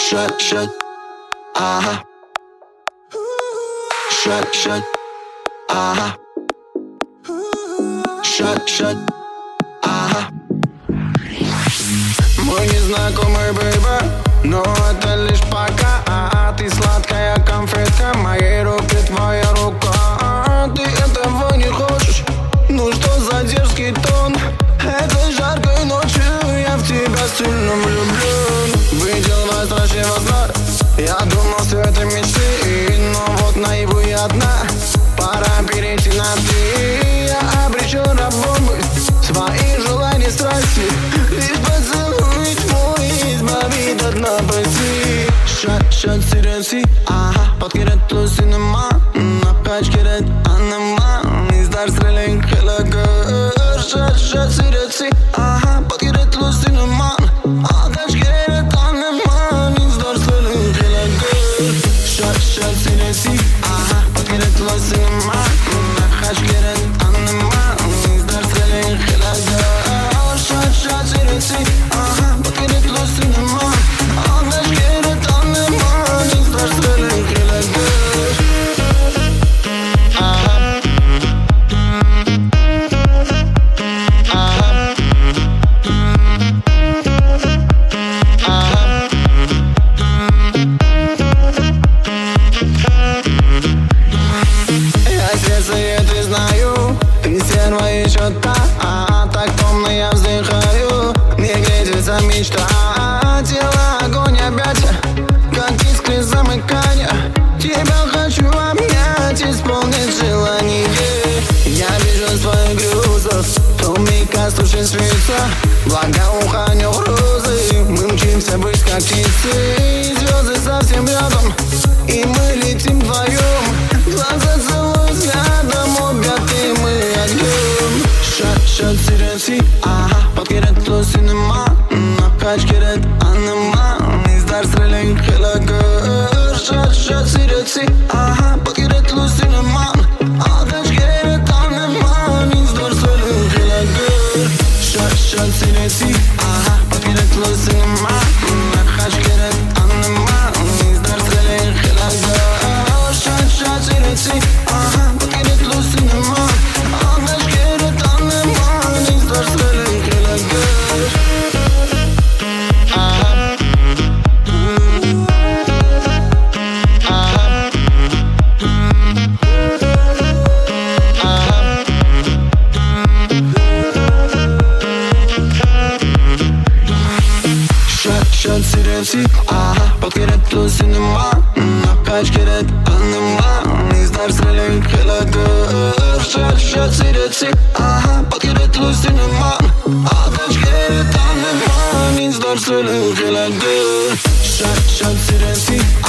Shut, aha. Shut, aha. Shut, aha. Мы не знакомы, бэйба, но это лишь пока. Ты сладкая конфетка, моей руки твоя рука. Ты этого не хочешь? Ну что за дерзкий тон? Этой жаркой ночью я в тебя сильно влюблен. Видел вас страшно во снах, я думал, все это мечты, но вот наяву я одна. Пора перейти на ты, я обречен рабом быть. Свои желания, страсти, лишь поцелуй твой избавит от напасти. Shut, seriously, aha. Podkeret to cinema, napać keret anema. Izdar streling hela gör. Shut, seriously, aha. Podkeret to cinema, napać keret anema. Izdar streling hela gör. Shut, seriously, aha. Podkeret to cinema, napać keret anema. Izdar streling hela gör. Shut, seriously, aha. Podkeret to cinema, napać keret anema. Izdar streling hela gör. Aha. Я сердце это знаю, ты стерва еще та, так томно я вздыхаю, не грезится мечта, тело огонь объятия, как искры замыкания. Тебя хочу обнять, исполнить желание. Я вижу своих грезов, то миг осуществится, благоуханию розы. Мы мчимся быстро, как птицы, звезды совсем рядом, и мы летим вдвоем. Глаза целуют взглядом, объяты мы огнем. Shut, seriously, aha. Podkeret to cinema, napać keret anema. Izdar streling hela gör. Shut, seriously, aha. Podkeret to cinema, napać keret anema. Izdar streling hela gör. Shut, seriously, aha. Podkeret to cinema, napać keret anema. Izdar streling hela gör. Shut, seriously, aha. Podkeret to cinema, napać keret anema. Izdar streling hela gör. Aha. Shut, seriously, aha. Podkeret to cinema, napać keret anema. Izdar streling hela gör. Shut, seriously, aha. Podkeret to cinema, napać keret anema. Izdar streling hela gör. Shut, seriously,